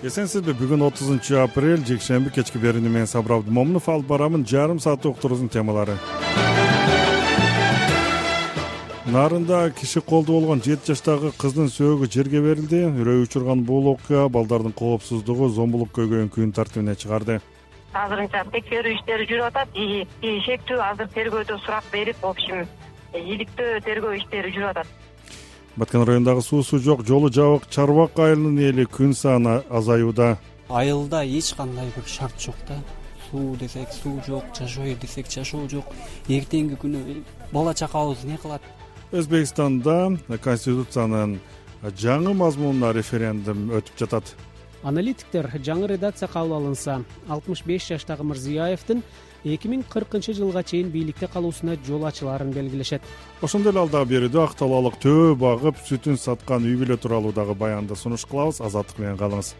Эсенсизби, бүгүн 30 апрель жекшемби кечки берүүнү мен Сабыр Абдымомунов алып барамын. Жарым сааттык уктуруубуздун темалары. Нарында киши колдо болгон 7 жаштагы кыздын сөөгү жерге берилди. Үрөй учурган бул окуя балдардын коопсуздугу зомбулук көйгөйүн күн тартибине чыгарды. Азырынча текшерүү иштери жүрүп атат. Шектүү азыр тергөөдө сурак берип, в общем, иликтөө тергөө иштери жүрүп атат. Баткен районундагы суусу жок, жолу жабык Чарбак айылынын эли күн сааны азаюуда. Айылда эч кандай бир шарт жок да. Суу десек суу жок, жашоо десек жашоо жок. Эртеңки күнү бала чакабыз не кылат? Өзбекстанда Конституциянын жаңы мазмунуна референдум өтүп жатат. Аналитиктер жаңы редакция кабыл алынса, 65 жаштагы Мырзиёевдин 2040-жылга чейин бийликте калуусуна жол ачыларын белгилешет. Ошондой эле алда берүүдө ак талаалык төө багып сүтүн саткан үй бүлө тууралуу дагы баянды сунуш кылабыз. Азаттык менен калыңыз.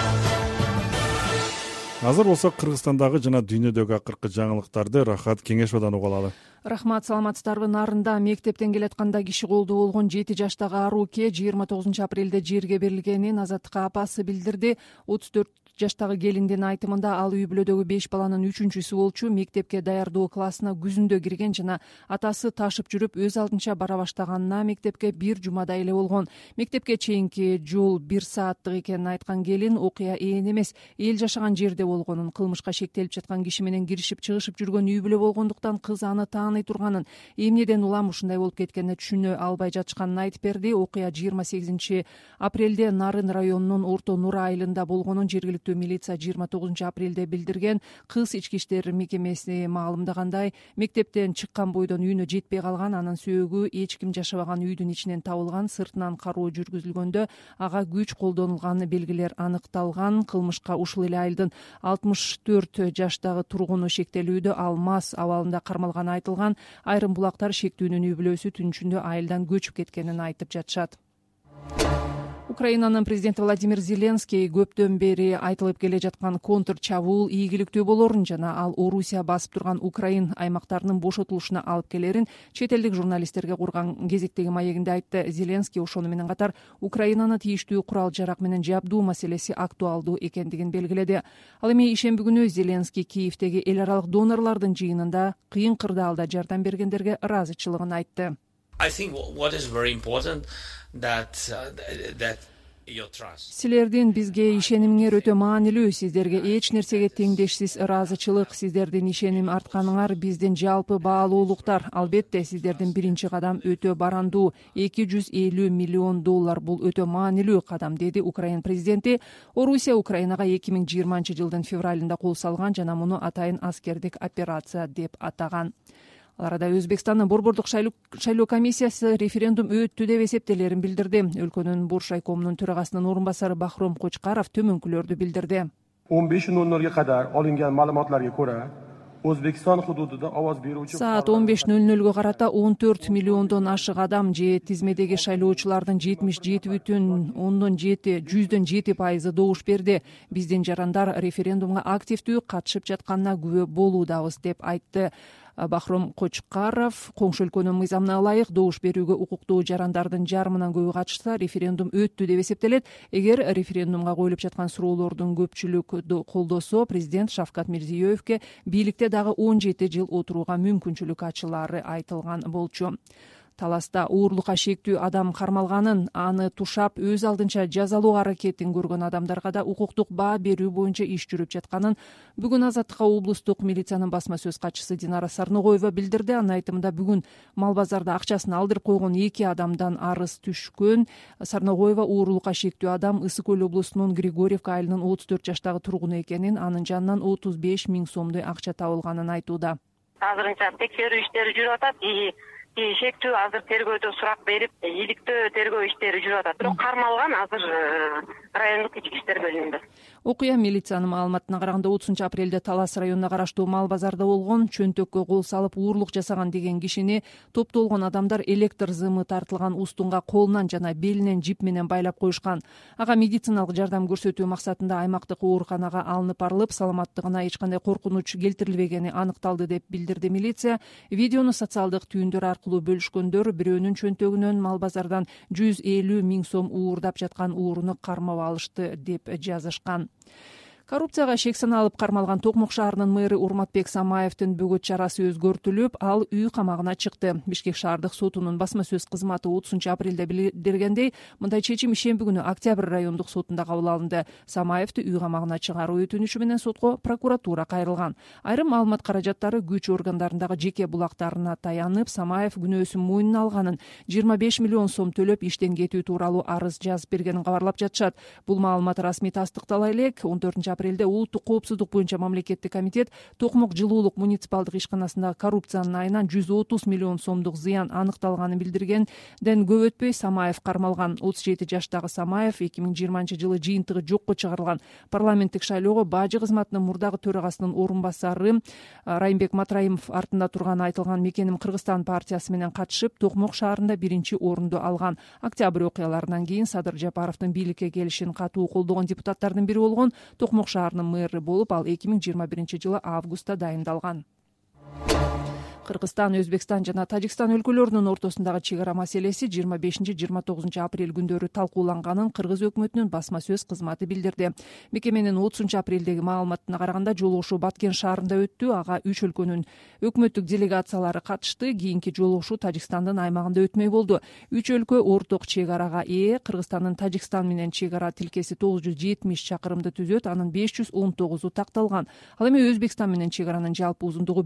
Азыр болсо Кыргызстандагы жана дүйнөдөгү акыркы жаңылыктарды Рахат Кеңешовдон угуп алалы. Рахмат, саламатсыздарбы? Нарында мектептен келатканда киши колдо болгон 7 жаштагы Аруке 29 апрелде жерге берилгенин Азаттыкка апасы билдирди. 34 жаштагы келиндин айтымында ал үй бүлөдөгү 5 баланын 3-үчүсү болчу. Мектепке даярдоо классына күзүндө кирген жана атасы ташып жүрүп өз алдынча бара баштаганына мектепке бир жумадай эле болгон. Мектепке чейинки жол 1 сааттык экенин айткан келин окуя ээн эмес, эл жашаган жерде болгонун, кылмышка шектелип жаткан киши менен киришип чыгышып жүргөн үй бүлө болгондуктан кыз аны тааный турганын, эмнеден улам ушундай болуп кеткенине түшүнө албай жатышканын айтып берди. Окуя 28 апрелде Нарын районунун Орто Нур айылында болгонун жергиликтүү милиция 29 апрелде билдирген. Кыз ички иштер мекемеси маалымдагандай, мектептен чыккан бойдон үйүнө жетпей калган, анын сөөгү эч ким жашабаган үйдүн ичинен табылган. Сыртынан кароо жүргүзүлгөндө ага күч колдонулган белгилер аныкталган. Кылмышка ушул эле айылдын 64 жаштагы тургуну шектелүүдө, ал мас абалында кармалганы айтылган. Айрым булактар шектүүнүн үй бүлөсү түн ичинде айылдан көчүп кеткенин айтып жатышат. Украинанын президенти Владимир Зеленский көптөн бери айтылып келе жаткан контр чабуул ийгиликтүү болорун жана ал Орусия басып турган Украин аймактарынын бошотулушуна алып келерин чет элдик журналисттерге курган кезектеги маегинде айтты. Зеленский ошону менен катар Украинаны тийиштүү курал жарак менен жабдуу маселеси актуалдуу экендигин белгиледи. Ал эми ишемби күнү Зеленский Киевдеги эл аралык донорлордун жыйынында кыйын кырдаалда жардам бергендерге ыраазычылыгын айтты. I think what is very important that your trust. Силердин бизге ишенимиңер өтө маанилүү. Сиздерге эч нерсеге теңдешсиз ыраазычылык, сиздердин ишеним артканыңар биздин жалпы баалуулуктар. Албетте, сиздердин биринчи кадам өтө барандуу. $250 миллион бул өтө маанилүү кадам, деди Украин президенти. Орусия Украинага 2020 жылдын февралында кол салган жана муну атайын аскердик операция деп атаган. Ал арада Өзбекстандын борбордук шайлоо комиссиясы референдум өттү деп эсептелерин билдирди. Өлкөнүн Бош райкомунун төрагасынын орун басары Бахром Кочкаров төмөнкүлөрдү билдирди. 15:00 кадар алынган маалыматларга көрө, Өзбекстан худудунда аваз берүүчү саат 15:00 карата 14 миллиондон ашык адам же тизмедеги шайлоочулардын 77,7% добуш берди. Биздин жарандар референдумга активдүү катышып жатканына күбө болуудабыз деп айтты. Бахром Кочкаров коңшу өлкөнүн мыйзамына ылайык добуш берүүгө укуктуу жарандардын жарымынан көбү катышса референдум өттү деп эсептелет. Эгер референдумга коюлуп жаткан суроолордун көпчүлүк колдосо, президент Шавкат Мирзиёевке бийликте дагы 17 жыл отурууга мүмкүнчүлүк ачылары айтылган болчу. Таласта уурлукка шектүү адам кармалганын, аны тушап өз алдынча жазалоо аракетин көргөн адамдарга да укуктук баа берүү боюнча иш жүрүп жатканын бүгүн Азаттыкка облустук милициянын басма сөз катчысы Динара Сарногоева билдирди. Анын айтымында бүгүн мал базарда акчасын алдырып койгон 2 адамдан арыз түшкөн. Сарногоева уурлукка шектүү адам Ысык Көл облусунун Григорьевка айылынын 34 жаштагы тургуну экенин, анын жанынан 35 000 сомдой акча табылганын айтууда. Азырынча текшерүү иштери жүрүп атат. Шектүү азыр тергөөдө сурак берип, иликтөө тергөө иштери жүрүп атат. Бирок кармалган азыр райондук ички иштер бөлүмүндө. Окуя милициянын маалыматына караганда 30 апрелде Талас районуна караштуу мал базарда болгон. Чөнтөккө кол салып уурлук жасаган деген кишини топтолгон адамдар электр зымы тартылган устунга колунан жана белинен жип менен байлап коюшкан. Ага медициналык жардам көрсөтүү максатында аймактык ооруканага алынып барылып, саламаттыгына эч кандай коркунуч келтирилбегени аныкталды деп билдирди милиция. Видеону социалдык түйүндөр аркылуу бөлүшкөндөр бирөөнүн чөнтөгүнөн мал базардан 150 000 сом уурдап жаткан ууруну кармап алышты деп жазышкан. Коррупцияга шек саналып кармалган Токмок шаарынын мэрі Урматбек Самаевдин бөгөт чарасы өзгөртүлүп, ал үй камагына чыкты. Бишкек шаардык сотунун басма сөз кызматы 30-апрелде билдиргендей, мындай чечим ишемби күнү Октябрь райондук сотунда кабыл алынды. Самаевди үй камагына чыгаруу өтүнүшү менен сотко прокуратура кайрылган. Айрым маалымат каражаттары күч органдарындагы жеке булактарына таянып, Самаев күнөөсүн мойнуна алганын, 25 миллион сом төлөп иштен кетүү тууралуу арыз жазып бергенин кабарлап жатышат. Бул маалымат расмий тастыктала элек. 14-апрелде улуттук коопсуздук боюнча мамлекеттик комитет Токмок жылуулук муниципалдык ишканасындагы коррупциянын айынан 130 миллион сомдук зыян аныкталганын билдиргенден көп өтпөй Самаев кармалган. 37 жаштагы Самаев 2020-жылы жыйынтыгы жокко чыгарылган парламенттик шайлоого бажы кызматынын мурдагы төрагасынын орун басары Райымбек Матраимов артында турганы айтылган Мекеним Кыргызстан партиясы менен катышып, Токмок шаарында 1-орунду алган. Октябрь окуяларынан кийин Садыр Жапаровдун бийликке келишин катуу колдогон депутаттардын бири болгон Токмок шаарынын мэрі болуп, ал 2021-жылы августта дайындалган. Кыргызстан, Өзбекстан жана Тажикстан өлкөлөрүнүн ортосундагы чек ара маселеси 25-29 апрель күндөрү талкууланганын Кыргыз өкмөтүнүн басма сөз кызматы билдирди. Мекеменин 30-апрелдеги маалыматына караганда жолугушуу Баткен шаарында өттү. Ага 3 өлкөнүн өкмөттүк делегациялары катышты. Кийинки жолугушуу Тажикстандын аймагында өтмөй болду. 3 өлкө орток чек арага ээ. Кыргызстандын Тажикстан менен чек ара тилкеси 970 чакырымды түзөт, анын 519 такталган. Ал эми Өзбекстан менен чек аранын жалпы узундугу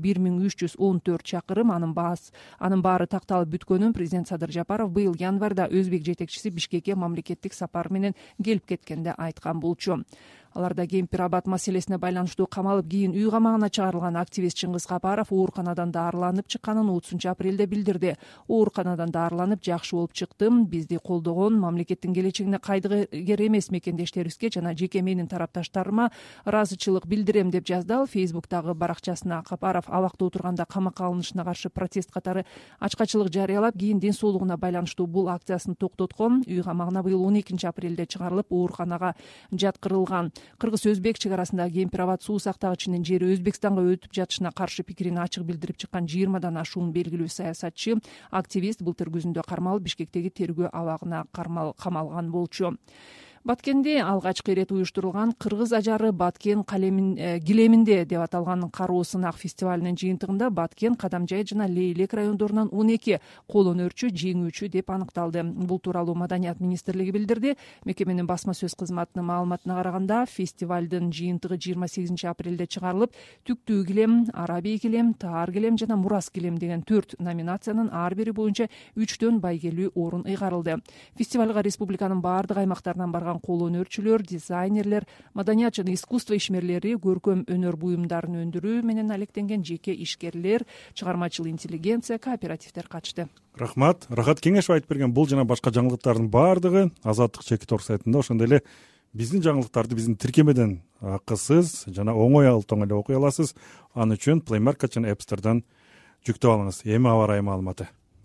1314 чакырым, анын баары такталып бүткөнүн президент Садыр Жапаров быйыл январда Өзбек жетекчиси Бишкекке мамлекеттик сапар менен келип кеткенде айткан болчу. Аларда Кемпир-Абад маселесине байланыштуу камалып, кийин үй камагына чыгарылган активист Чыңгыз Капаров ооруканадан даарыланып чыкканын 30-апрелде билдирди. Ооруканадан даарыланып жакшы болуп чыктым. Бизди колдогон, мамлекеттин келечегине кайдыгер эмес мекендештерибизге жана жеке менин тарапташтарыма ыраазычылык билдирем деп жазды ал Фейсбуктагы баракчасына. Капаров абакта отурганда камакка алынышына каршы протест катары ачкачылык жарыялап, кийин ден соолугуна байланыштуу бул акциясын токтоткон. Үй камагына быйыл 12-апрелде чыгарылып, ооруканага жаткырылган. Кыргыз-Өзбек чек арасындагы Кемпир-Абад суу сактагычынын жери Өзбекстанга өтүп жатышына каршы пикирин ачык билдирип чыккан 20дан ашуун белгилүү саясатчы, активист былтыр күзүндө кармалып, Бишкектеги тергөө абагына камалган болчу. Баткенде алгачкы ирет уюштурулган Кыргыз ажары Баткен килеминде деп аталган кароо сынак фестивалынын жыйынтыгында Баткен, Кадамжай жана Лейлек райондорунан 12 кол өнөрчү жеңүүчү деп аныкталды. Бул тууралуу Маданият министрлиги билдирди. Мекеменин басма сөз кызматынын маалыматына караганда, фестивалдын жыйынтыгы 28-апрелде чыгарылып, түктүү килем, арабий килем, таар килем жана мурас килем деген 4 номинациянын ар бири боюнча 3төн байгелүү орун ыйгарылды. Фестивалга республиканын баардык аймактарынан барган кол өнөрчүлөр, дизайнерлер, маданият жана искусство ишмерлери, көркөм өнөр буюмдарын өндүрүү менен алектенген жеке ишкерлер, чыгармачыл интеллигенция, кооперативдер катышты. Рахмат Кеңешов айтып берген бул жана башка жаңылыктардын баардыгы Азаттык Чекитор сайтында, ошондой эле биздин жаңылыктарды биздин тиркемеден акысыз жана оңой эле окуй аласыз. Аны үчүн Play Market жана App Store'дан жүктөп алыңыз. Эми аба ырайы маалыматы.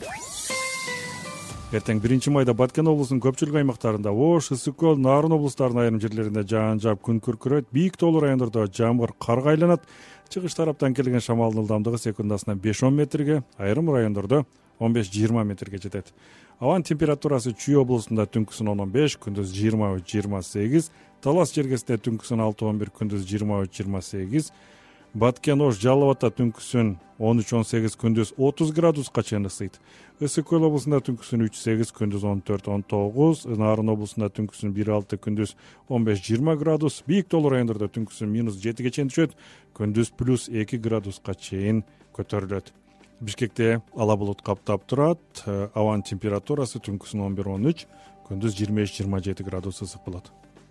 Эртең 1-майда Баткен облусунун көпчүлүк аймактарында, Ош, Ысык көл, Нарын облустарынын айрым жерлеринде жаан жаап күн күркүрөйт, бийик тоолуу райондордо жамгыр карга айланат. Чыгыш тараптан келген шамалдын ылдамдыгы секундасына 5-10 метрге, айрым райондордо 15-20 метрге жетет. Абанын температурасы Чүй облусунда түнкүсүн 10-15, күндүз 23-28, Талас жергесинде түнкүсүн 6-11, күндүз 23-28, Баткен, Ош, Жалал Абадта түнкүсүн 13-18, күндүз 30 градуска чейин ысыйт. Ысык көл облусунда түнкүсүн 3-8, күндүз 14-19, Нарын облусунда түнкүсүн 1-6, күндүз 15-20 градус, бийик тоолуу райондордо түнкүсүн -7 чейин түшөт, күндүз +2 градуска чейин көтөрүлөт. Бишкекте ала булут каптап турат, абанын температурасы түнкүсүн 11-13, күндүз 25-27 градус ысык болот.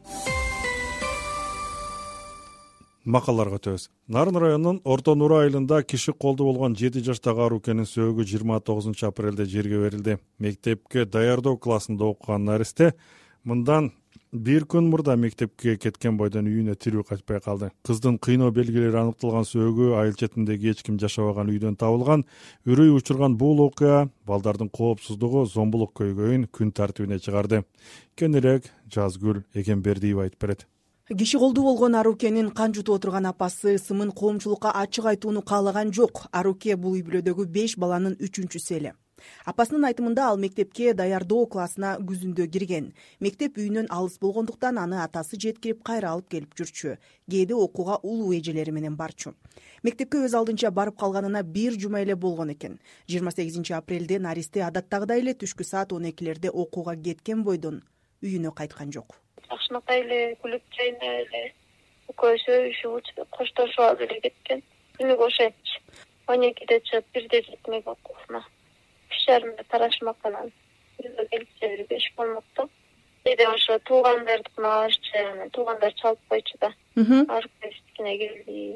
Макалларга өтөбүз. Нарын районунун Орто Нура айылында киши колду болгон 7 жаштагы арукенин сөөгү 29-апрелде жерге берилди. Мектепке даярдоо классында окуган наристе мындан бир күн мурда мектепке кеткен бойдон үйүнө тирүү кайтпай калды. Кыздын кыйноо белгилери аныкталган сөөгү айыл четиндеги эч ким жашабаган үйдөн табылган. Үрөй учурган бул окуя балдардын коопсуздугу, зомбулук көйгөйүн күн тартибине чыгарды. Кенирээк Жазгүл Эгембердиева айтып берет. Киши колдуу болгон Арукенин кан жутуп отурган апасы ысымын коомчулукка ачык айтууну каалаган жок. Аруке бул үй бүлөдөгү 5 баланын 3-эле. Апасынын айтымында ал мектепке даярдоо классына күзүндө кирген. Мектеп үйүнөн алыс болгондуктан аны атасы жеткирип кайра алып келип жүрчү. Кээде окууга улуу эжелери менен барчу. Мектепке өз алдынча барып калганына 1 жума эле болгон экен. 28 апрелде Наристе адаттагыдай эле түшкү саат 12лерде окууга кеткен бойдон үйүнө кайткан жок. Жакшынакай эле күлүп жайнап эле экөөбүз өбүшүп коштошуп алып эле кеткен. Күнү ошентчи 12де чыгып 1де жетмек окууна. 3:30 тарашмак анан үйгө келип 5 болмокту. Эде ошо туугандарды алышчы, туугандар чалып койчу да. Аркадийскине келди.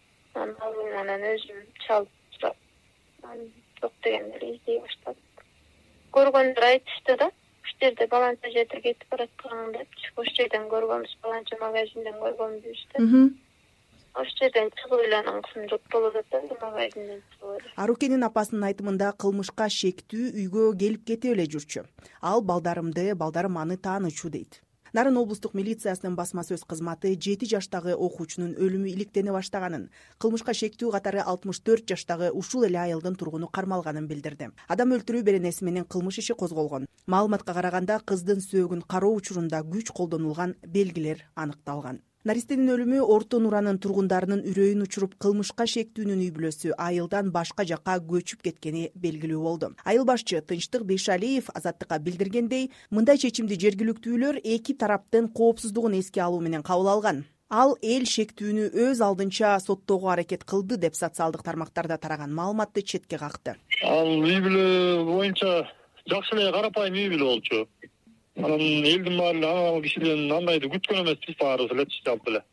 Анан өзүм чалып турап, жок дегенде эле издей баштадым. Көргөндөр айтышты да, ушул жерде баланча жетир кетип бараткан депчи. Ошол жерден көргөнбүз, баланча магазинден көргөнбүз да. Ошол жерден чыгып эле анан кызым жок болуп жатты, магазинден чыгып эле. Арукенин апасынын айтымында кылмышка шектүү үйгө келип кетип эле жүрчү. Ал балдарым аны таанычу дейт. Нарын облустук милициясынын басма сөз кызматы 7 жаштагы окуучунун өлүмү иликтене баштаганын, кылмышка шектүү катары 64 жаштагы ушул эле айылдын тургуну кармалганын билдирди. Адам өлтүрүү беренеси менен кылмыш иши козголгон. Маалыматка караганда кыздын сөөгүн кароо учурунда күч колдонулган белгилер аныкталган. Наристенин өлүмү Орто Нуранын тургундарынын үрөйүн учуруп, кылмышка шектүүнүн үй бүлөсү айылдан башка жакка көчүп кеткени белгилүү болду. Айыл башчы Тынчтык Бейшалиев Азаттыкка билдиргендей, мындай чечимди жергиликтүүлөр эки тараптын коопсуздугун эске алуу менен кабыл алган. Ал эл шектүүнү өз алдынча соттоого аракет кылды деп социалдык тармактарда тараган маалыматты четке какты. Ал үй бүлө боюнча жакшы эле карапайым үй бүлө болчу. Анан элдин баары ал кишиден андайды күткөн эмеспиз, баарыбыз эле жалпы эле.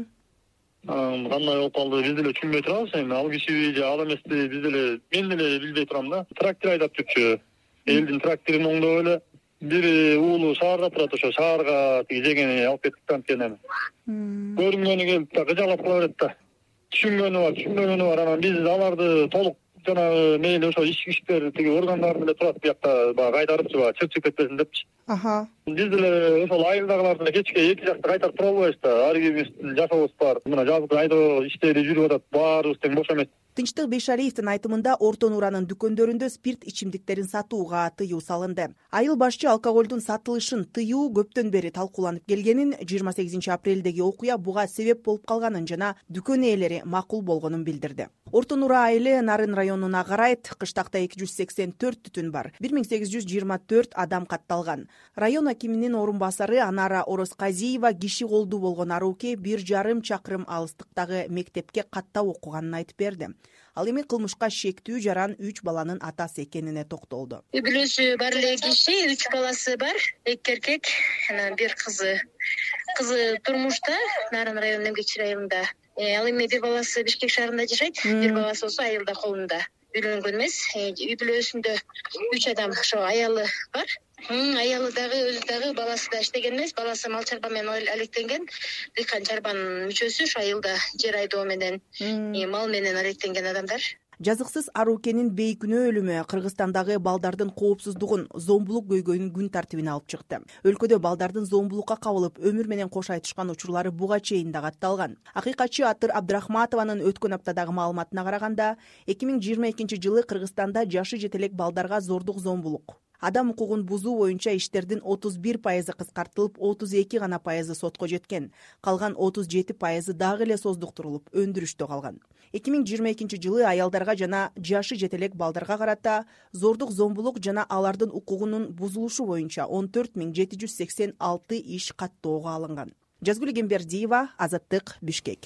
Кандай болуп калды биз деле түшүнбөй турабыз. Эми ал кишиби же ал эмеспи биз деле, мен деле билбей турам да. Трактор айдап жүрчү. Элдин тракторун оңдоп эле бир уулу шаарда турат, ошо шаарга тиги жегени алып кетип калган. Көрүнгөнү келип да кыжалап кала берет да. Түшүнгөнү бар. Анан биз аларды толук жанагы мейли ошо ички иштер тиги органдар деле турат биякта, баягы кайтарыпчы, баягы чыгып кетпесин депчи. Биз деле ошол айылдагыларды кечке эки жакта кайтарып тура албайбыз да. Ар бирибиздин жашообуз бар. Мына жазгы айдоо иштери жүрүп атат, баарыбыз тең бош эмес. Тынчтык Бейшалиевдин айтымында Орто Нуранын дүкөндөрүндө спирт ичимдиктерин сатууга тыюу салынды. Айыл башчы алкоголдун сатылышын тыюу көптөн бери талкууланып келгенин, 28 апрелдеги окуя буга себеп болуп калганын жана дүкөн ээлери макул болгонун билдирди. Орто Нура айылы Нарын районуна карайт. Кыштакта 284 түтүн бар. 1824 адам катталган. Район акиминин орун басары Анара Оросказиева киши колдуу болгон Аруке 1,5 чакырым алыстыктагы мектепке каттап окуганын айтып берди. Ал эми кылмышка шектүү жаран 3 баланын атасы экенине токтолду. Үй бүлөсү бар эле киши, 3 баласы бар, 2 эркек, анан 1 кызы. Кызы турмушта, Нарын районунун Эмгекчи районунда. Ал эми 1 баласы Бишкек шаарында жашайт, 1 баласы болсо айылда колунда. Үйлөнгөн эмес. Үй бүлөсүндө 3 адам ошо аялы бар. Аялы дагы, өзү дагы, баласы да иштеген эмес. Баласы мал чарба менен алектенген. Дыйкан чарбанын мүчөсү ошо айылда жер айдоо менен, мал менен алектенген адамдар. Жазыксыз Арукенин бейкүнөө өлүмү Кыргызстандагы балдардын коопсуздугун, зомбулук көйгөйүн күн тартибине алып чыкты. Өлкөдө балдардын зомбулукка кабылып, өмүр менен кош айтышкан учурлары буга чейин да катталган. Акыйкатчы Атыр Абдрахматованын өткөн аптадагы маалыматына караганда, 2022 жылы Кыргызстанда жашы жете элек балдарга зордук, зомбулук, адам укугун бузуу боюнча иштердин 31% кыскартылып, 32 гана пайызы сотко жеткен. Калган 37% дагы эле создуктурулуп, өндүрүштө калган. 2022 жылы аялдарга жана жашы жете элек балдарга карата зордук, зомбулук жана алардын укугунун бузулушу боюнча 14786 иш каттоого алынган. Жазгүл Гембердиева, Азаттык, Бишкек.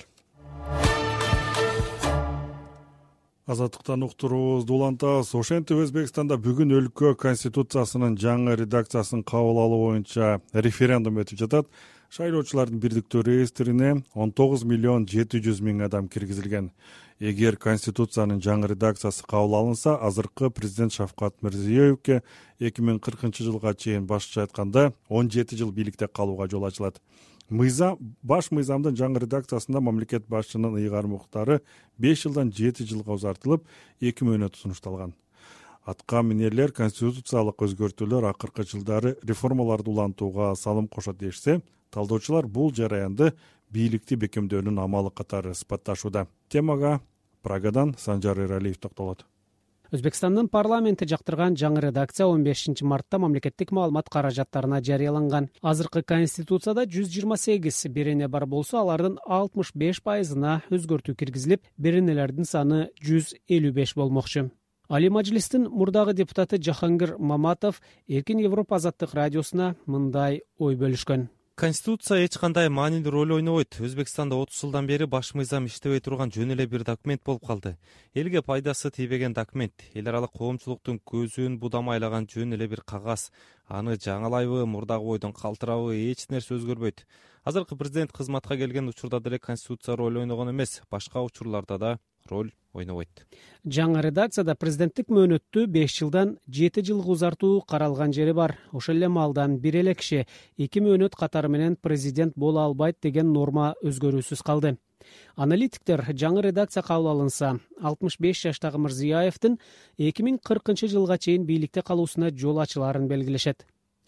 Азаттыктан уктуруубузду улантабыз. Ошентип Өзбекстанда бүгүн өлкө конституциясынын жаңы редакциясын кабыл алуу боюнча референдум өтүп жатат. Шайлоочулардын бирдиктүү реестрине 19,700,000 адам киргизилген. Эгер конституциянын жаңы редакциясы кабыл алынса, азыркы президент Шавкат Мирзиёевке 2040 жылга чейин башкача айтканда 17 жыл бийликте калууга жол ачылат. Баш мыйзамдын жаңы редакциясында мамлекет башчынын ыйгарым укуктары 5 жылдан 7 жылга узартылып, 2 мөөнөт сунушталган. Атка минерлер конституциялык өзгөртүүлөр акыркы жылдары реформаларды улантууга салым кошот дешсе, талдоочулар бул жараянды бийликти бекемдөөнүн амалы катары сыпатташууда. Темага Прагадан Санжар Эралиев токтолот. Өзбекстандын парламенти жактырган жаңы редакция 15 мартта мамлекеттик маалымат каражаттарына жарыяланган. Азыркы конституцияда 128 берене бар болсо, алардын 65%-на өзгөртүү киргизилип, беренелердин саны 155 болмокчу. Али Мажлистин мурдагы депутаты Жахангир Маматов Эркин Европа азаттык радиосуна мындай ой бөлүшкөн. Конституция эч кандай маанилүү роль ойнобойт. Өзбекстанда 30 жылдан бери баш мыйзам иштебей турган жөн эле бир документ болуп калды. Элге пайдасы тийбеген документ, эл аралык коомчулуктун көзүн будамайлаган жөн эле бир кагаз. Аны жаңылайбы, мурдагы бойдон калтырабы, эч нерсе өзгөрбөйт. Азыркы президент кызматка келген учурда деле Конституция роль ойногон эмес, башка учурларда да роль ойнобойт. Жаңы редакцияда президенттик мөөнөттү 5 жылдан 7 жылга узартуу каралган жери бар. Ошол эле маалдан бир эле киши 2 мөөнөт катары менен президент боло албайт деген норма өзгөрүүсүз калды. Аналитиктер жаңы редакция кабыл алынса, 65 жаштагы Мирзиёевдин 2040 жылга чейин бийликте калуусуна жол ачыларын белгилешет.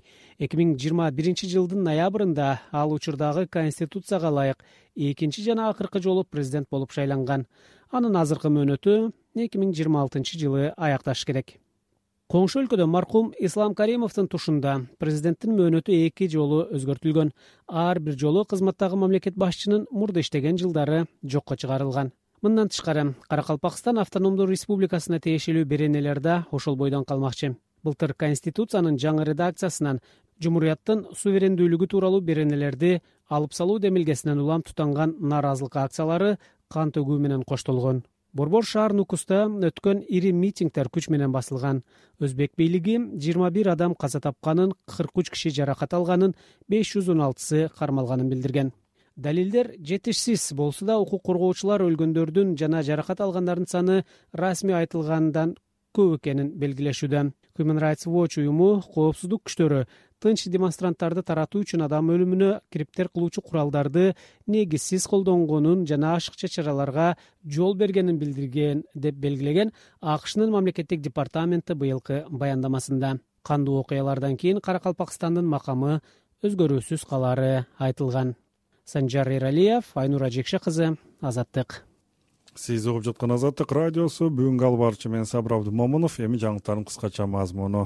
2021 жылдын ноябрында ал учурдагы конституцияга ылайык 2 жана акыркы жолу президент болуп шайланган. Анын азыркы мөөнөтү 2026 жылы аякташы керек. Коңшу өлкөдө маркум Ислам Каримовдун тушунда президенттин мөөнөтү 2 жолу өзгөртүлгөн. Ар бир жолу кызматтагы мамлекет башчынын мурда иштеген жылдары жокко чыгарылган. Мындан тышкары, Каракалпакстан автономдуу республикасына тиешелүү беренелер да ошол бойдон калмакчы. Былтыр Конституциянын жаңы редакциясынан Жумурияттын суверендүүлүгү тууралуу беренелерди алып салуу демилгесинен улам тутанган нааразылык акциялары кан төгүү менен коштолгон. Борбор шаар Нукуста өткөн ири митингдер күч менен басылган. Өзбек бийлиги 21 адам каза тапканын, 43 киши жаракат алганын, 516сы кармалганын билдирген. Далилдер жетишсиз болсо да, укук коргоочулар өлгөндөрдүн жана жаракат алгандардын саны расмий айтылгандан көп экенин белгилешүүдө. Human Rights Watch уюму коопсуздук күчтөрү тынч демонстранттарды таратуу үчүн адам өлүмүнө кириптер кылуучу куралдарды негизсиз колдонгонун жана ашыкча чараларга жол бергенин билдирген деп белгилеген АКШнын мамлекеттик департаменти быйылкы баяндамасында. Кандуу окуялардан кийин Каракалпакстандын макамы өзгөрүүсүз калары айтылган. Санжар Эралиев, Айнура Жекше кызы, Азаттык. Сиз угуп жаткан Азаттык радиосу. Бүгүнкү албарчы мен Сабыр Абдумомунов. Эми жаңылыктардын кыскача мазмуну.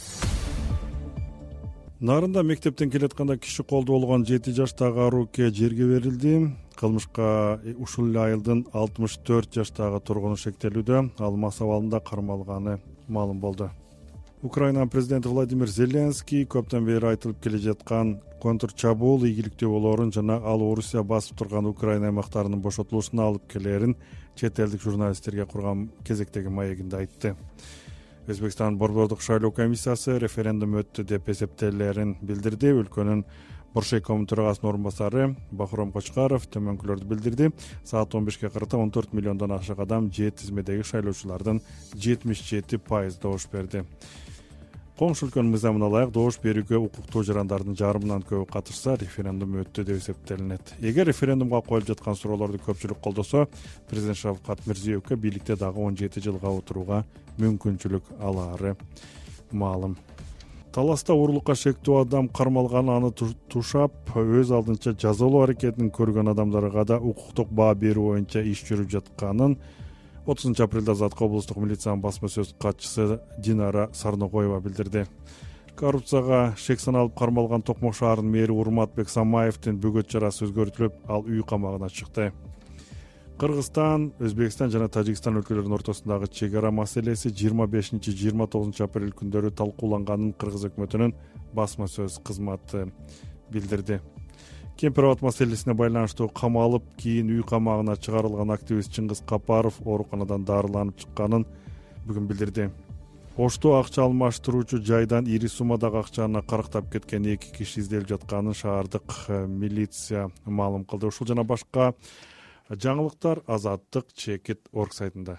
Нарында мектептен келатканда киши колдо болгон 7 жаштагы арууке жерге берилди. Кылмышка ушул эле айылдын 64 жаштагы тургуну шектелүүдө. Ал мас абалында кармалганы маалым болду. Украина президенти Владимир Зеленский көптөн бери айтылып келе жаткан контрчабуул ийгиликтүү болоорун жана ал Орусия басып турган Украина аймактарынын бошотулушуна алып келерин чет элдик журналисттерге курган кезектеги маегинде айтты. Өзбекстан борбордук шайлоо комиссиясы референдум өттү деп эсептелерин билдирди. Өлкөнүн Боршейком төрагасынын орун басары Бахром Кочкаров төмөнкүлөрдү билдирди. Саат 15-ке карата 14 миллиондон ашык адам жер тизмедеги шайлоочулардын 77% добуш берди. Коңшу өлкөнүн мыйзамына ылайык добуш берүүгө укуктуу жарандардын жарымынан көбү катышса, референдум өттү деп эсептелинет. Эгер референдумга коюлуп жаткан суроолорду көпчүлүк колдосо, президент Шавкат Мирзиёевке бийликте дагы 17 жылга отурууга мүмкүнчүлүк алаары маалым. Таласта уурулукка шектүү адам кармалган, аны тушап, өз алдынча жазалоо аракетин көргөн адамдарга да укуктук баа берүү боюнча иш жүрүп жатканын 30 апрелде Азаттык облустук милициянын басма сөз катчысы Динара Сарногоева билдирди. Коррупцияга шек саналып кармалган Токмок шаарынын мэри Урматбек Самаевдин бөгөт чарасы өзгөртүлүп, ал үй камагына чыкты. Кыргызстан, Өзбекстан жана Тажикстан өлкөлөрүнүн ортосундагы чек ара маселеси 25-29 апрель күндөрү талкууланганын Кыргыз өкмөтүнүн басма сөз кызматы билдирди. Кемпир-абад маселесине байланыштуу камалып, кийин үй камагына чыгарылган активист Чыңгыз Капаров ооруканадан дарыланып чыкканын бүгүн билдирди. Ошто акча алмаштыруучу жайдан ири суммадагы акчаны карактап кеткен 2 киши изделип жатканын шаардык милиция маалым кылды. Ушул жана башка жаңылыктар Азаттык Чекит.org сайтында.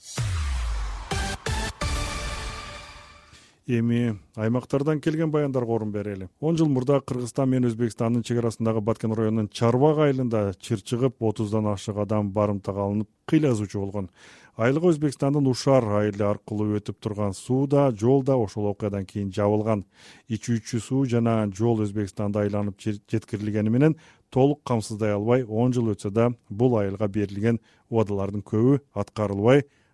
Эми аймактардан келген баяндарга орун берели. 10 жыл мурда Кыргызстан менен Өзбекстандын чек арасындагы Баткен районунун Чарбак айылында чыр чыгып 30дан ашык адам барымтага алынып кыйлазуучу болгон. Айылга Өзбекстандын Ушар айылы аркылуу өтүп турган суу да, жол да ошол окуядан кийин жабылган. Ичүүчү суу жана жол Өзбекстанда айланып жеткирилгени менен толук камсыздай албай 10 жыл өтсө да бул айылга берилген убадалардын көбү аткарылбай,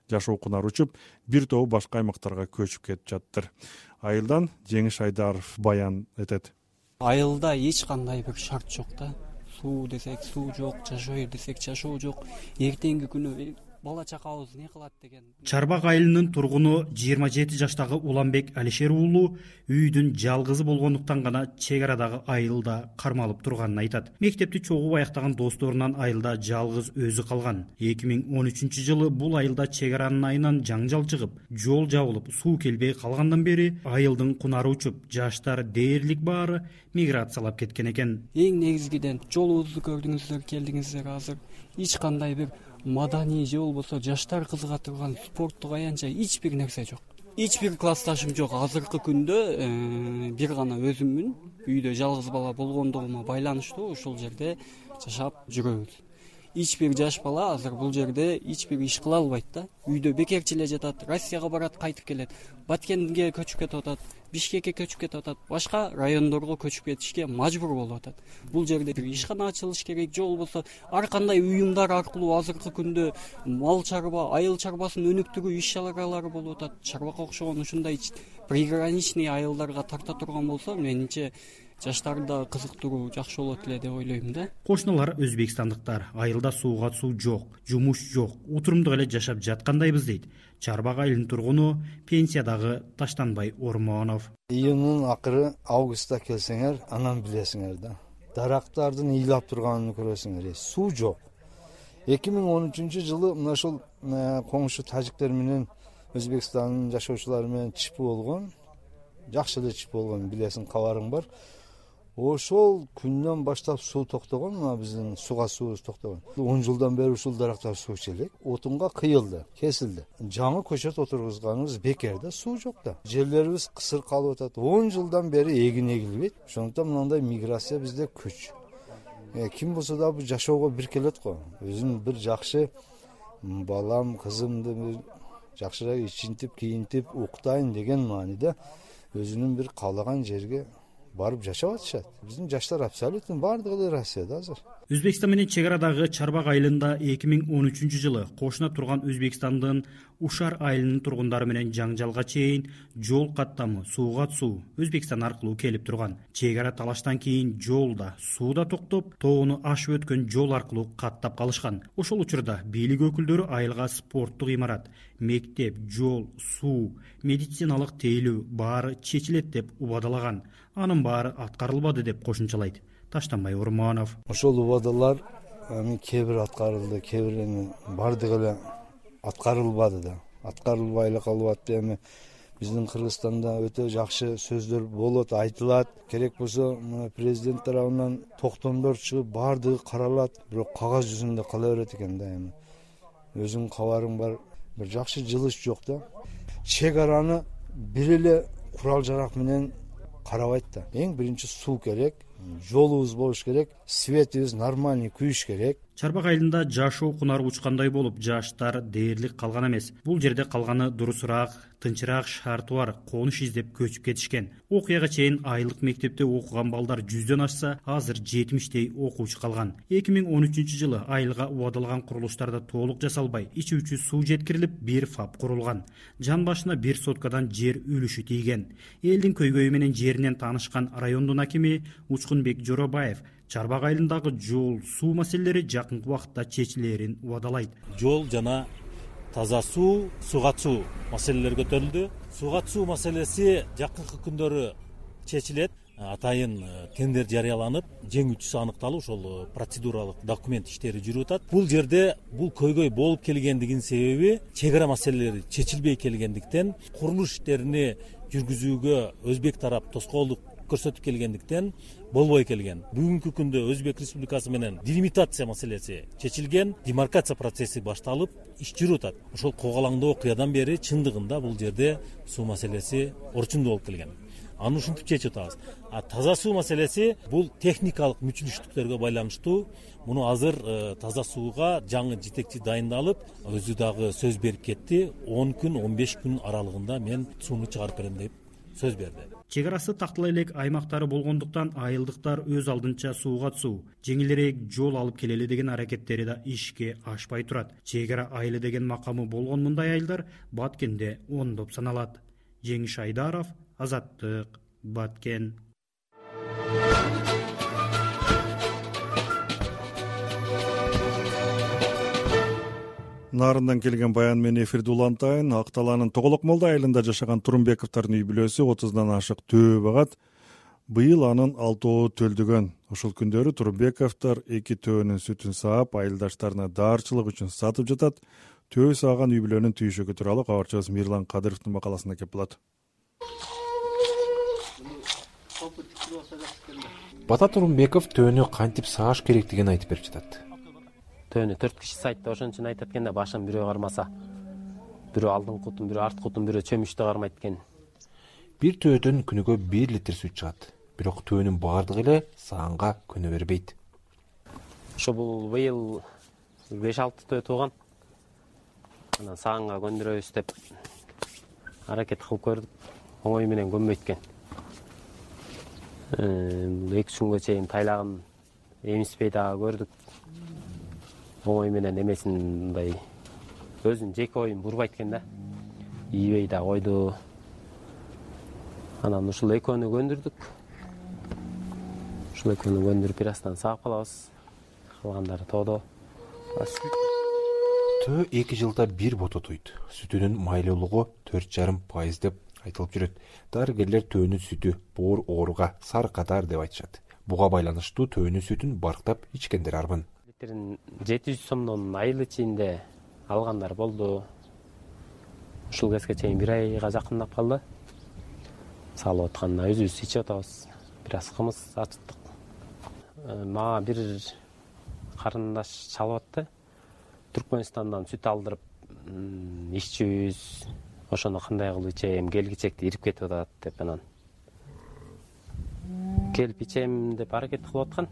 жашоо кунары учуп бир тобу башка аймактарга көчүп кетип жатыптыр. Айылдан Жеңиш Айдаров баян этет. Айылда эч кандай бир шарт жок да. Суу десек суу жок, жашоо десек жашоо жок. Эртеңки күнү бала чакабыз не кылат деген. Чарбак айылынын тургуну 27 жаштагы Уланбек Алишер уулу үйдүн жалгызы болгондуктан гана чек арадагы айылда кармалып турганын айтат. Мектепти чогуу аяктаган досторунан айылда жалгыз өзү калган. 2013-жылы бул айылда чек аранын айынан жаңжал чыгып, жол жабылып, суу келбей калгандан бери айылдын кунары учуп, жаштар дээрлик баары миграциялап кеткен экен. Эң негизгиден жолубузду көрдүңүздөр, келдиңиздер. Азыр эч кандай бир маданий же болбосо жаштар кызыга турган спорттук аянча эч бир нерсе жок. Эч бир классташым жок. Азыркы күндө бир гана өзүммүн. Үйдө жалгыз бала болгондугума байланыштуу ушул жерде жашап жүрөбүз. Эч бир жаш бала азыр бул жерде эч бир иш кыла албайт да. Үйдө бекерчи эле жатат, Россияга барат, кайтып келет. Баткенге көчүп кетип атат, Бишкекке көчүп кетип атат, башка райондорго көчүп кетишке мажбур болуп атат. Бул жерде бир ишкана ачылыш керек, же болбосо ар кандай уюмдар аркылуу азыркы күндө мал чарба, айыл чарбасын өнүктүрүү иш-чаралары болуп атат. Чарбакка окшогон ушундай приграничный айылдарга тарта турган болсо, менимче жаштарды кызыктыруу жакшы болот эле деп ойлойм да. Кошуналар өзбекстандыктар айылда сууга суу жок, жумуш жок, утурумдук эле жашап жаткандайбыз дейт. Чарбак айылынын тургуну пенсиядагы Таштанбай Ормонов. Июнун акыры августта келсеңер, анан билесиңер да. Дарактардын ыйлап турганын көрөсүңөр. Суу жок. 2013-жылы мына ушул коңшу тажиктер менен Өзбекстандын жашоочулары менен чип болгон. Жакшы эле чип болгон, билесиң, кабарың бар. Ошол күндөн баштап суу токтогон, мына биздин суга суубуз токтогон. 10 жылдан бери ушул дарактар суу ичелик, отунга кыйылды, кесилди. Жаңы көчөт отургузганыбыз бекер да, суу жок да. Жерлерибиз кысыр калып атат. 10 жылдан бери эгин эгилбейт. Ошондуктан мындай миграция бизде көч. Ким болсо да бул жашоого бир келет го. Өзүм бир жакшы балам, кызымды жакшыраак ичинтип, кийинтип, уктайын деген мааниде өзүнүн бир каалаган жерге барып жашап атышат. Биздин жаштар абсолютно бардыгы эле Россияда азыр. Өзбекстан менен чек арадагы Чарбак айылында 2013-жылы кошуна турган Өзбекстандын Ушар айылынын тургундары менен жаңжалга чейин жол каттамы сууга суу Өзбекстан аркылуу келип турган. Чек ара талаштан кийин жолда, сууда токтоп, тоону ашып өткөн жол аркылуу каттап калышкан. Ошол учурда бийлик өкүлдөрү айылга спорттук имарат, мектеп, жол, суу, медициналык тейлөө баары чечилет деп убадалаган. Анын баары аткарылбады деп кошумчалайт Таштанбай Ормонов. Ошол убадалар кээ бир аткарылды, кээ бирини бардыгы эле аткарылбады да. Аткарылбай эле калып атты. Биздин Кыргызстанда өтө жакшы сөздөр болот, айтылат. Керек болсо президент тарабынан токтомдор чыгып бардыгы каралат, бирок кагаз жүзүндө кала берет экен да. Өзүң кабарың бар, бир жакшы жылыш жок да. Чек араны бир эле курал жарак менен карабайт да. Эң биринчи суу керек, жолубуз болуш керек, светибиз нормальный күйүш керек. Чарбак айылында жашоо кунары учкандай болуп, жаштар дээрлик калган эмес. Бул жерде калганы дурусураак, тынчыраак шарты бар конуш издеп көчүп кетишкен. Окуяга чейин айылдык мектепте окуган балдар 100дөн ашса, азыр 70дей окуучу калган. 2013-жылы айылга убадалган курулуштарда толук жасалбай, ичүүчү суу жеткирилип, бир ФАП курулган. Жан башына 1 соткадан жер үлүшү тийген. Элдин көйгөйү менен жеринен таанышкан райондун акими Учкунбек Жоробаев Чарбак айылындагы жол, суу маселелери жакынкы убакытта чечилерин убадалайт. Жол жана таза суу, суга суу маселелери көтөрүлдү. Суга суу маселеси жакынкы күндөрү чечилет. Атайын тендер жарыяланып, жеңүүчүсү аныкталып, ошол процедуралык документ иштери жүрүп атат. Бул жерде бул көйгөй болуп келгендигинин себеби чек ара маселелери чечилбей келгендиктен, курулуш иштерини жүргүзүүгө өзбек тарап тоскоолдук көрсөтүп келгендиктен болбой келген. Бүгүнкү күндө Өзбек Республикасы менен делимитация маселеси чечилген, демаркация процесси башталып, иш жүрүп атат. Ошол когалаңдоо окуядан бери чындыгында бул жерде суу маселеси орчундуу болуп келген. Аны ушинтип чечип атабыз. Таза суу маселеси бул техникалык мүчүлүштүктөргө байланыштуу. Муну азыр таза сууга жаңы жетекчи дайындалып, өзү дагы сөз берип кетти. 10 күн, 15 күн аралыгында мен сууну чыгарып берем деп сөз берди. чек арасы тактала элек аймактары болгондуктан айылдыктар өз алдынча сууга түсүү, жеңилирээк жол алып келели деген аракеттери да ишке ашпай турат. Чек ара айылы деген макамы болгон мындай айылдар Баткенде ондоп саналат. Жеңиш Айдаров, Азаттык, Баткен. Нарындан келген баян менен эфирди улантайын. Ак Талаанын Тоголок Молда айылында жашаган Турумбековдордун үй бүлөсү 30дан ашык төө багат. Быйыл анын 6 төлдөгөн. Ушул күндөрү Турумбековдор 2 төөнүн сүтүн саап, айылдаштарына даарчылык үчүн сатып жатат. Төө сааган үй бүлөнүн түйшөгү тууралуу кабарчыбыз Мирлан Кадыровдун макаласына кеп болот. Бата Турумбеков төөнү кантип сааш керектигин айтып берип жатат. Төөнү 4 киши сайтта ошон үчүн айтат экен да, башын бирөө кармаса, бирөө алдыңкы кутун, бирөө арткы кутун, бирөө чөмүчтү кармайт экен. Бир төөдөн күнүгө 1 литр сүт чыгат. Бирок төөнүн бардыгы эле саанга көнө бербейт. Ошо бул быйыл 5-6 төө тууган. Анан саанга көндүрөбүз деп аракет кылып көрдүк. Оңой менен көнбөйт экен. 2 күнгө чейин тайлагын эмиспей дагы көрдүк. Оңой менен эмесин мындай өзүнүн жеке оюн бурбайт экен да. Ийбей да койду. Анан ушул экөөнү көндүрдүк. Ушул экөөнү көндүрүп бир астан саап калабыз. Калгандары тоодо. Төө 2 жылда бир бототойт. Сүтүнүн майлуулугу 4,5% деп айтылып жүрөт. Дарыгерлер төөнүн сүтү боор ооруга саркатар деп айтышат. Буга байланыштуу төөнүн сүтүн барктап ичкендер армын. 700 сомдон айыл ичинде алгандар болду. Ушул кезге чейин 1 айга жакындап калды. Салып атканда өзүбүз ичип атабыз. Бир аз кымыз ачыттык. Мага бир карындаш чалып атты. Түркмөнстандан сүт алдырып иччүбүз. Ошону кандай кылып ичем, келгичекти ирип кетип атат деп анан. Келип ичем деп аракет кылып аткан.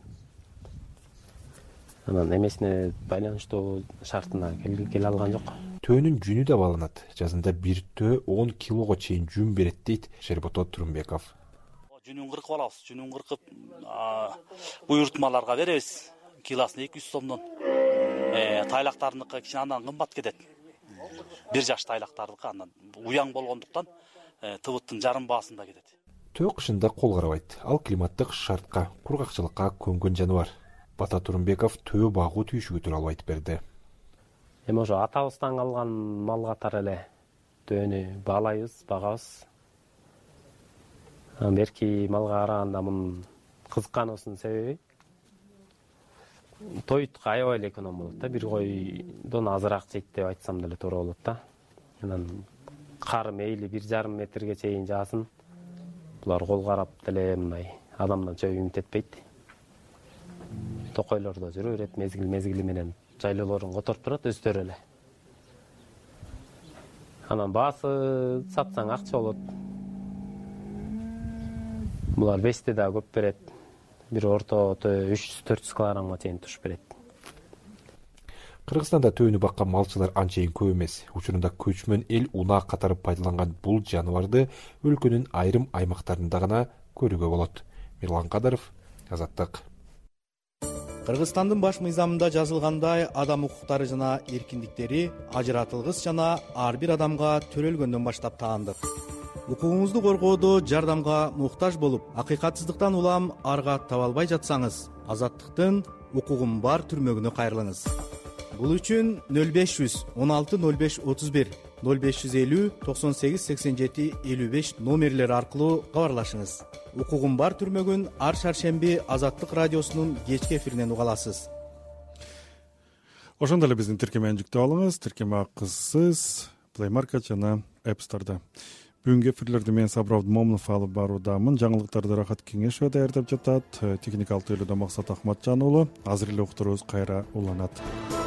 Анан эмесине байланыштуу шартына келе алган жок. Төөнүн жүнү да баланат. Жазында бир төө 10 килого чейин жүн берет дейт Шербото Турумбеков. Жүнүн кыркып алабыз. Жүнүн кыркып буйртмаларга беребиз. Килосын 200 сомдон. Тайлактардыкы кичине андан кымбат кетет. 1 жаш тайлактардыкы андан уяң болгондуктан тыбыттын жарым баасында кетет. Төө кышында кол карабайт. Ал климаттык шартка, кургакчылыкка көнгөн жаныбар. Бата Турумбеков төө багуу түйшүгү тууралуу айтып берди. Эми ошо атабыздан калган мал катары эле төөнү баалайбыз, багабыз. Берки малга караганда мунун кызыкканыбыздын себеби тойтка аябай эле эконом болот да. Бир койдон азыраак жейт деп айтсам деле туура болот да. Анан кар мейли 1,5 метрге чейин жаасын. Булар кол карап деле мындай адамдан чөп үмүт этпейт. Токойлордо жүрө берет, мезгили менен жайлоолорун которуп турат өздөрү эле. Анан баасы сатсаң акча болот. Булар бесте да көп берет. Бир орто 300-400 килограммга чейин туш берет. Кыргызстанда төөнү баккан малчылар анчейин көп эмес. Учурунда көчмөн эл унаа катары пайдаланган бул жаныбарды өлкөнүн айрым аймактарында гана көрүүгө болот. Мирлан Кадыров, Азаттык. Кыргызстандын баш мыйзамында жазылгандай, адам укуктары жана эркиндиктери ажыратылгыс жана ар бир адамга төрөлгөндөн баштап таандык. Укугуңузду коргоодо жардамга муктаж болуп, акыйкатсыздыктан улам арга таба албай жатсаңыз, Азаттыктын укугум бар түрмөгүнө кайрылыңыз. Бул үчүн 0500 16 05 31 0550 98 87 55 номерлери аркылуу кабарлашыңыз. Укугум бар түрмөгүн ар шаршемби Азаттык радиосунун кечки эфиринен уга аласыз. Ошондой эле биздин тиркемени жүктөп алыңыз. Тиркеме акысыз Play Market жана App Store'да. Бүгүнкү эфирлерди мен Сабыр Абдымомунов алып баруудамын. Жаңылыктарды Рахат Кеңешова даярдап жатат. Техникалык тейлөөдө Максат Ахматжан уулу. Азыр эле уктурубуз кайра уланат.